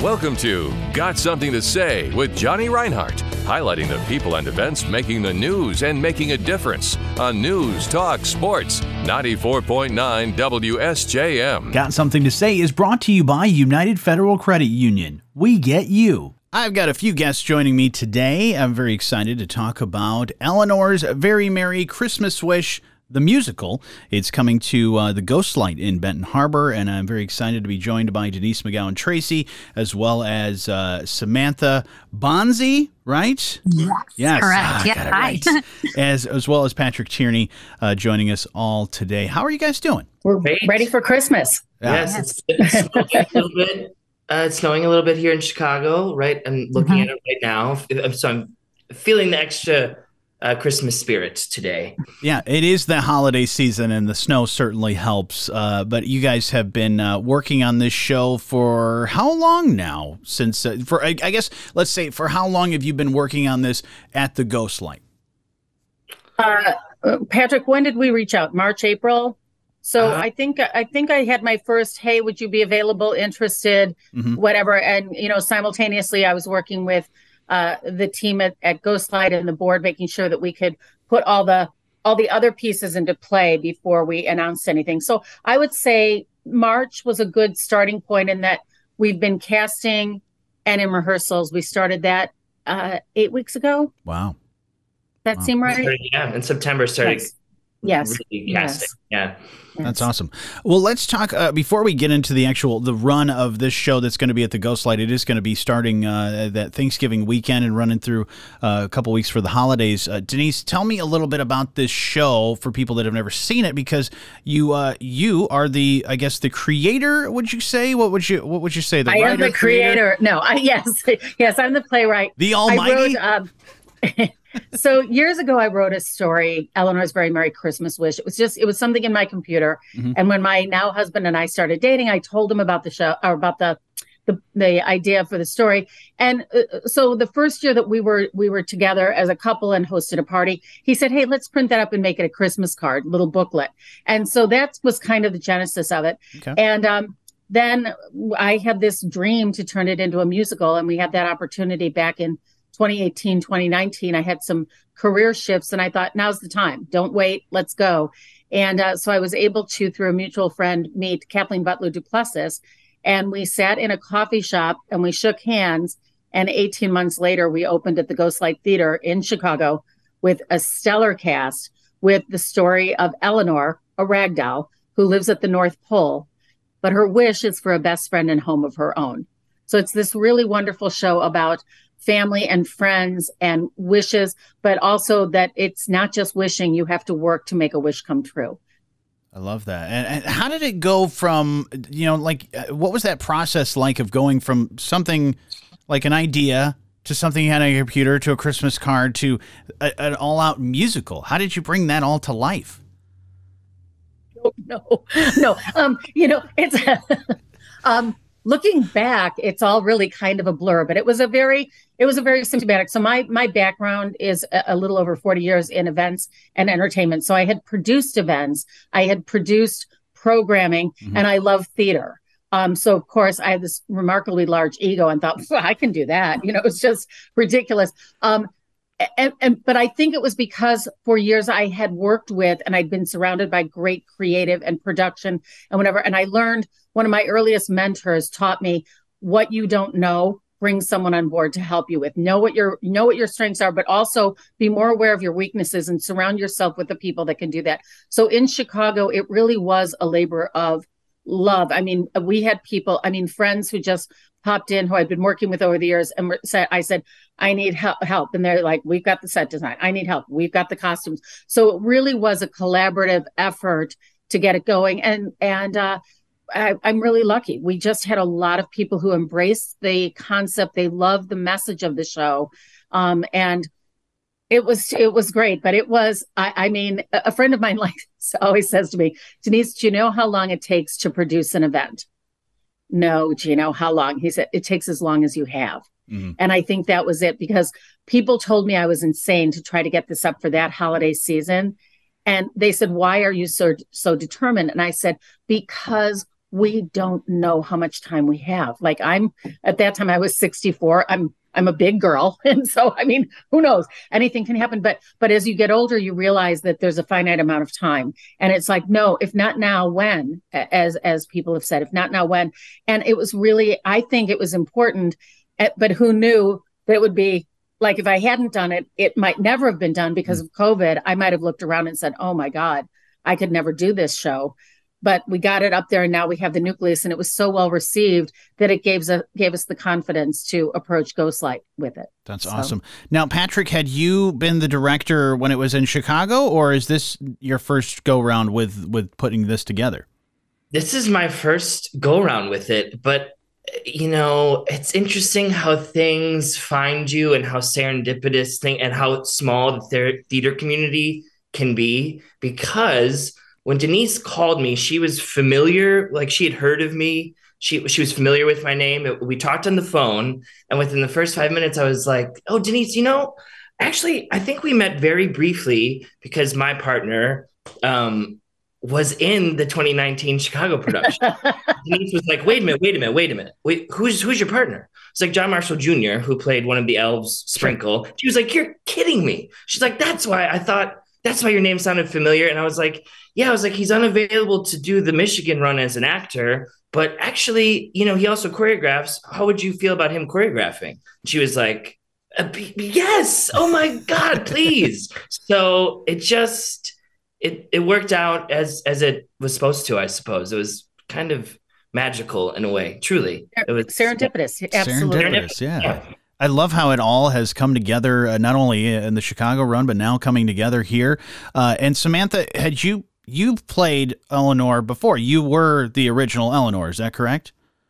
Welcome to Got Something to Say with Johnny Reinhardt, highlighting the people and events making the news and making a difference on News Talk Sports 94.9 WSJM. Got Something to Say is brought to you by United Federal Credit Union. We get you. I've got a few guests joining me today. I'm very excited to talk about Eleanor's Very Merry Christmas Wish, the musical. It's coming to the Ghostlight in Benton Harbor, and I'm very excited to be joined by Denise McGowan Tracy, as well as Samantha Bonzi, right? Yes. Correct. Got it right. as well as Patrick Tierney joining us all today. How are you guys doing? We're ready for Christmas. Yes, it's snowing a little bit. It's snowing a little bit here in Chicago, right? I'm looking at it right now, so I'm feeling the extra Christmas spirit today. Yeah, it is the holiday season, and the snow certainly helps. But you guys have been working on this show for how long now? Since I guess let's say, for how long have you been working on this at the Ghostlight? Patrick, when did we reach out? March, April? So I think I had my first, hey, would you be available, interested, whatever. And, simultaneously I was working with the team at Ghostlight and the board, making sure that we could put all the other pieces into play before we announced anything. So I would say March was a good starting point in that we've been casting and in rehearsals. We started that 8 weeks ago. Wow. That seem right? Yeah, in September started. Yes. Really casting. Yeah. That's awesome. Well, let's talk before we get into the run of this show that's going to be at the Ghostlight. It is going to be starting that Thanksgiving weekend and running through a couple weeks for the holidays. Denise, tell me a little bit about this show for people that have never seen it, because you are the, I guess, the creator. Would you say? What would you say? I am the creator. No, yes, I'm the playwright. The Almighty. So years ago, I wrote a story, Eleanor's Very Merry Christmas Wish. It was something in my computer. And when my now husband and I started dating, I told him about the show, or about the idea for the story. And so the first year that we were together as a couple and hosted a party, he said, hey, let's print that up and make it a Christmas card, little booklet. And so that was kind of the genesis of it. Okay. And then I had this dream to turn it into a musical. And we had that opportunity back in 2018, 2019, I had some career shifts and I thought, now's the time. Don't wait. Let's go. And so I was able to, through a mutual friend, meet Kathleen Butler Duplessis. And we sat in a coffee shop and we shook hands. And 18 months later, we opened at the Ghostlight Theater in Chicago with a stellar cast, with the story of Eleanor, a ragdoll who lives at the North Pole. But her wish is for a best friend and home of her own. So it's this really wonderful show about family and friends and wishes, but also that it's not just wishing, you have to work to make a wish come true. I love that. And how did it go from, what was that process like of going from something like an idea to something you had on your computer to a Christmas card to an all-out musical? How did you bring that all to life? No. It's looking back, it's all really kind of a blur, but it was a very symptomatic. So my background is a little over 40 years in events and entertainment. So I had produced events, I had produced programming, and I love theater. So of course I had this remarkably large ego and thought, I can do that. It's just ridiculous. But I think it was because for years I had worked with and I'd been surrounded by great creative and production and whatever. And I learned, one of my earliest mentors taught me, what you don't know, bring someone on board to help you with. Know what your strengths are, but also be more aware of your weaknesses and surround yourself with the people that can do that. So in Chicago, it really was a labor of love. I mean, we had friends who just popped in who I'd been working with over the years, and I said, I need help. And they're like, we've got the set design. I need help. We've got the costumes. So it really was a collaborative effort to get it going. And I'm really lucky. We just had a lot of people who embraced the concept. They loved the message of the show. And it was great. But it was, a friend of mine always says to me, Denise, do you know how long it takes to produce an event? No, Gino, how long? He said, it takes as long as you have. And I think that was it, because people told me I was insane to try to get this up for that holiday season. And they said, why are you so determined? And I said, because we don't know how much time we have. Like at that time I was 64. I'm a big girl. And so, I mean, who knows? Anything can happen. But as you get older, you realize that there's a finite amount of time. And it's like, no, if not now, when? As people have said, if not now, when? And it was really, I think it was important, but who knew that it would be like, if I hadn't done it, it might never have been done because of COVID. I might have looked around and said, oh my God, I could never do this show. But we got it up there, and now we have the nucleus, and it was so well received that it gave us the confidence to approach Ghostlight with it. That's awesome. Now, Patrick, had you been the director when it was in Chicago, or is this your first go-round with putting this together? This is my first go-round with it, but it's interesting how things find you and how serendipitous and how small the theater community can be, because when Denise called me, she was familiar, like she had heard of me. She was familiar with my name. We talked on the phone, and within the first 5 minutes, I was like, oh, Denise, actually, I think we met very briefly because my partner was in the 2019 Chicago production. Denise was like, wait a minute. Wait, who's your partner? It's like John Marshall Jr., who played one of the elves, Sprinkle. She was like, you're kidding me. She's like, that's why your name sounded familiar. And I was like, he's unavailable to do the Michigan run as an actor, but actually, he also choreographs. How would you feel about him choreographing? She was like, yes. Oh my God, please. So it worked out as it was supposed to, I suppose. It was kind of magical in a way. Truly. It was serendipitous. Absolutely. Serendipitous, yeah. I love how it all has come together, not only in the Chicago run, but now coming together here. And Samantha, had you've played Eleanor before? You were the original Eleanor, is that correct?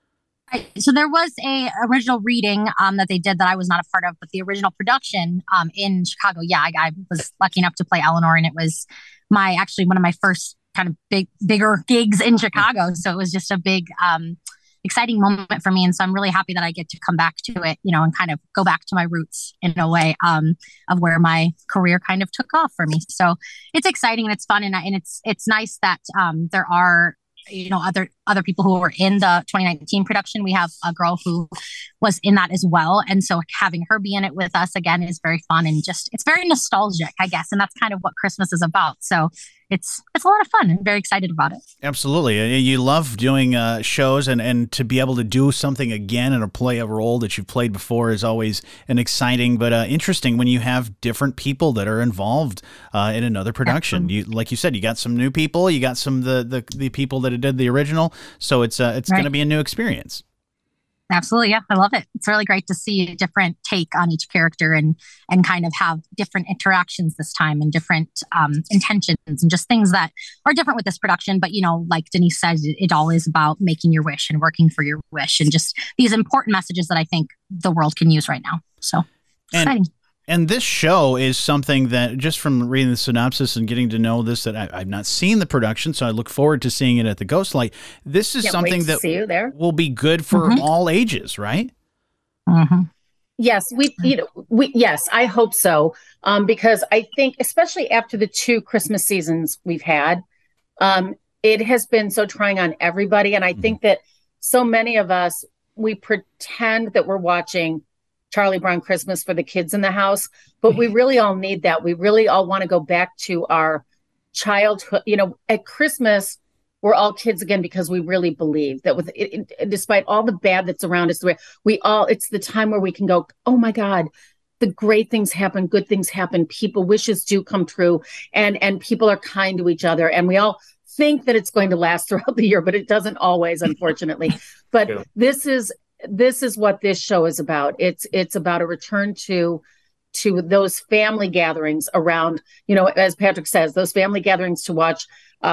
So there was a original reading that they did that I was not a part of, but the original production in Chicago, I was lucky enough to play Eleanor, and it was one of my first kind of bigger gigs in Chicago. So it was just a big exciting moment for me. And so I'm really happy that I get to come back to it, and kind of go back to my roots in a way of where my career kind of took off for me. So it's exciting and it's fun. And it's nice that there are, other people who were in the 2019 production. We have a girl who was in that as well. And so having her be in it with us again is very fun, and it's very nostalgic, I guess. And that's kind of what Christmas is about. So it's a lot of fun. I'm very excited about it. Absolutely. You love doing shows, and to be able to do something again and play a role that you've played before is always an exciting but interesting when you have different people that are involved in another production. Like you said, you got some new people, you got some the people that did the original, so it's going to be a new experience. Absolutely. Yeah. I love it. It's really great to see a different take on each character and kind of have different interactions this time and different intentions and just things that are different with this production. But, like Denise said, it all is about making your wish and working for your wish and just these important messages that I think the world can use right now. So exciting. And this show is something that, just from reading the synopsis and getting to know this, that I've not seen the production, so I look forward to seeing it at the Ghostlight. This is something that will be good for all ages, right? Mm-hmm. Yes, yes, I hope so. Because I think, especially after the 2 Christmas seasons we've had, it has been so trying on everybody. And I think that so many of us, we pretend that we're watching Charlie Brown Christmas for the kids in the house, but we really all need that. We really all want to go back to our childhood. At Christmas, we're all kids again because we really believe that with it, despite all the bad that's around us, it's the time where we can go, oh my God, the great things happen, good things happen. People wishes do come true, and people are kind to each other, and we all think that it's going to last throughout the year, but it doesn't always, unfortunately. But this is what this show is about. It's about a return to those family gatherings around, as Patrick says, those family gatherings to watch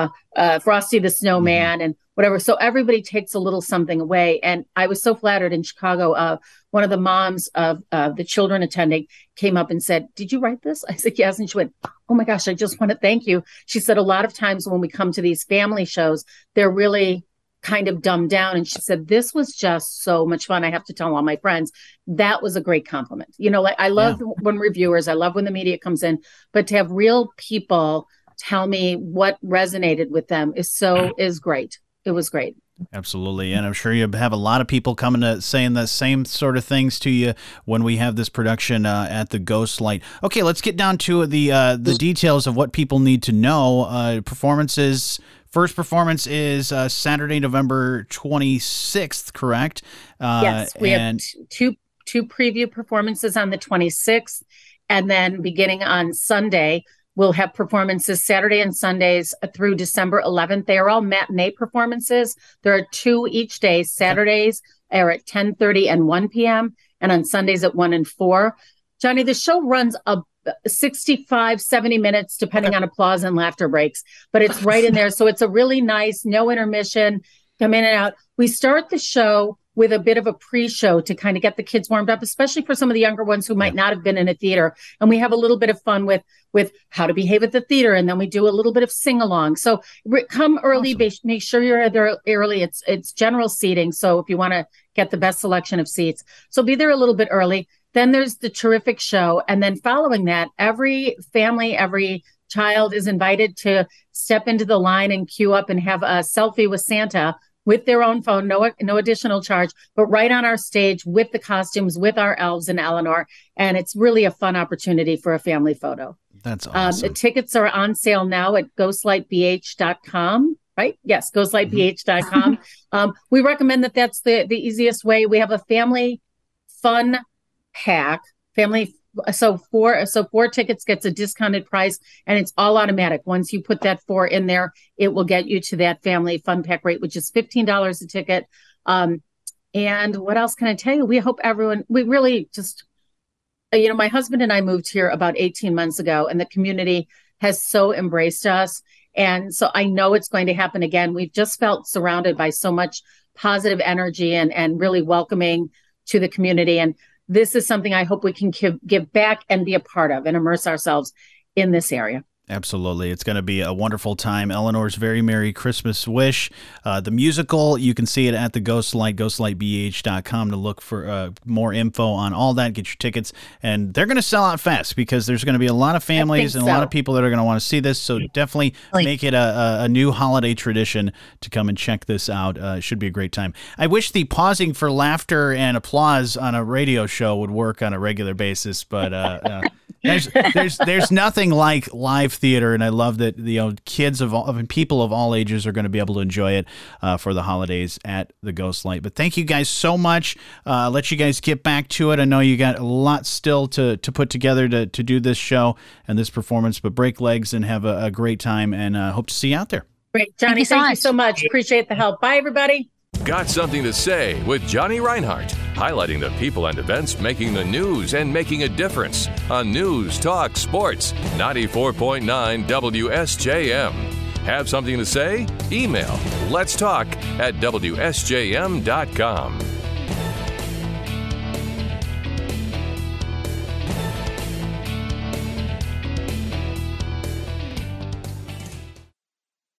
Frosty the Snowman and whatever. So everybody takes a little something away. And I was so flattered in Chicago. One of the moms of the children attending came up and said, "Did you write this?" I said, "Yes." And she went, "Oh my gosh, I just want to thank you." She said, a lot of times when we come to these family shows, they're really kind of dumbed down. And she said, "This was just so much fun. I have to tell all my friends." That was a great compliment. I love when reviewers, I love when the media comes in, but to have real people tell me what resonated with them is great. It was great. Absolutely. And I'm sure you have a lot of people coming to saying the same sort of things to you when we have this production at the Ghost Light. Okay, let's get down to the details of what people need to know. Performances. First performance is Saturday, November 26th, correct? Yes, we have two preview performances on the 26th. And then beginning on Sunday, we'll have performances Saturday and Sundays through December 11th. They are all matinee performances. There are 2 each day. Saturdays are at 10:30 and 1 p.m. and on Sundays at 1 and 4. Johnny, the show runs 65, 70 minutes, depending on applause and laughter breaks, but it's right in there. So it's a really nice, no intermission, come in and out. We start the show with a bit of a pre-show to kind of get the kids warmed up, especially for some of the younger ones who might not have been in a theater. And we have a little bit of fun with how to behave at the theater. And then we do a little bit of sing-along. So come early, awesome. Make sure you're there early. It's general seating. So if you want to get the best selection of seats, so be there a little bit early. Then there's the terrific show. And then following that, every family, every child is invited to step into the line and queue up and have a selfie with Santa with their own phone, no additional charge, but right on our stage with the costumes, with our elves and Eleanor. And it's really a fun opportunity for a family photo. That's awesome. The tickets are on sale now at ghostlightbh.com, right? Yes, ghostlightbh.com. We recommend that's the easiest way. We have a family fun pack, so 4 tickets gets a discounted price, and it's all automatic. Once you put that 4 in there, it will get you to that family fun pack rate, which is $15 a ticket. And what else can I tell you? We hope we really just, my husband and I moved here about 18 months ago, and the community has so embraced us. And so I know it's going to happen again. We've just felt surrounded by so much positive energy and really welcoming to the community. And this is something I hope we can give back and be a part of and immerse ourselves in this area. Absolutely. It's going to be a wonderful time. Eleanor's Very Merry Christmas Wish. The musical, you can see it at the Ghost Light, ghostlightbh.com to look for more info on all that. Get your tickets. And they're going to sell out fast because there's going to be a lot of families and a lot of people that are going to want to see this. So definitely make it a new holiday tradition to come and check this out. It should be a great time. I wish the pausing for laughter and applause on a radio show would work on a regular basis, but there's nothing like live theater, and I love that kids people of all ages are going to be able to enjoy it for the holidays at the Ghost Light. But thank you guys so much. Let you guys get back to it. I know you got a lot still to put together to do this show and this performance, but break legs and have a great time, and hope to see you out there. Great, Johnny. Thank you so much. Appreciate the help. Bye, everybody. Got Something to Say with Johnny Reinhardt, highlighting the people and events making the news and making a difference on News Talk Sports 94.9 WSJM. Have something to say? Email letstalk@WSJM.com.